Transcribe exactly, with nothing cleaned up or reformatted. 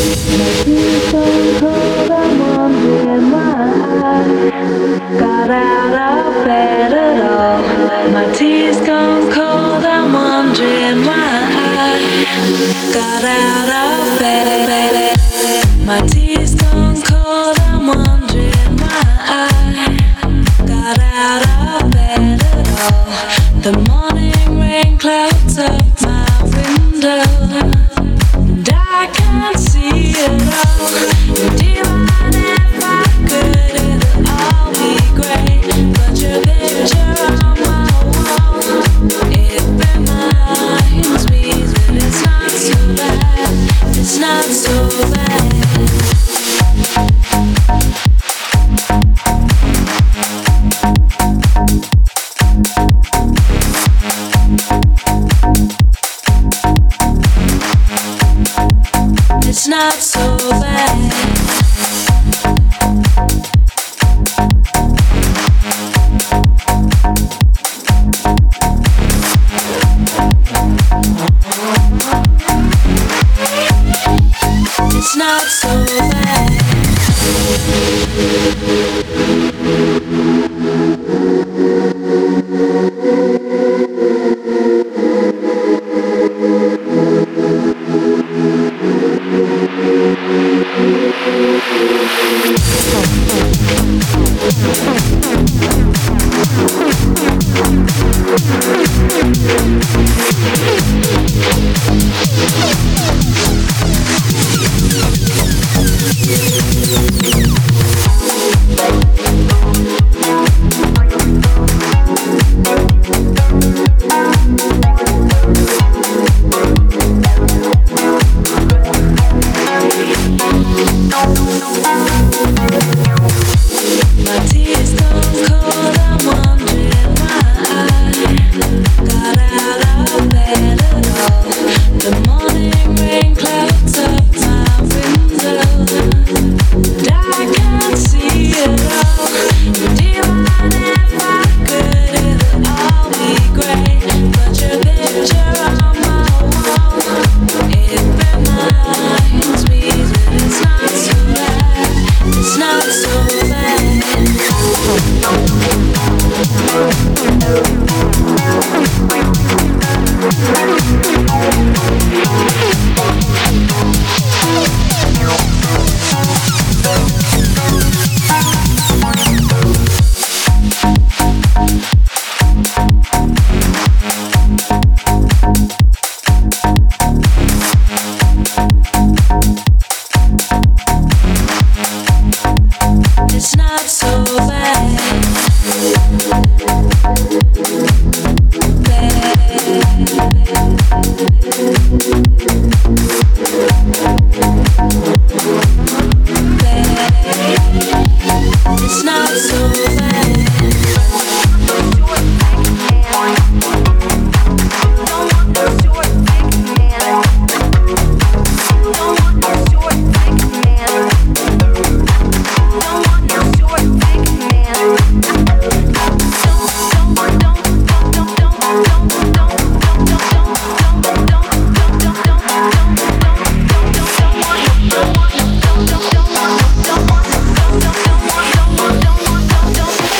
Tears gone cold, I'm wondering why I got out of bed at all. My tea's gone cold, I'm wondering why I got out of bed. My tea's gone cold, I'm wondering why I got out of bed at all. The morning rain clouds up my window, and I can't see it all. And even if I could, it'll all be great. But your picture on my wall, it reminds me that it's not so bad. It's not so bad. It's not so bad. It's not so bad.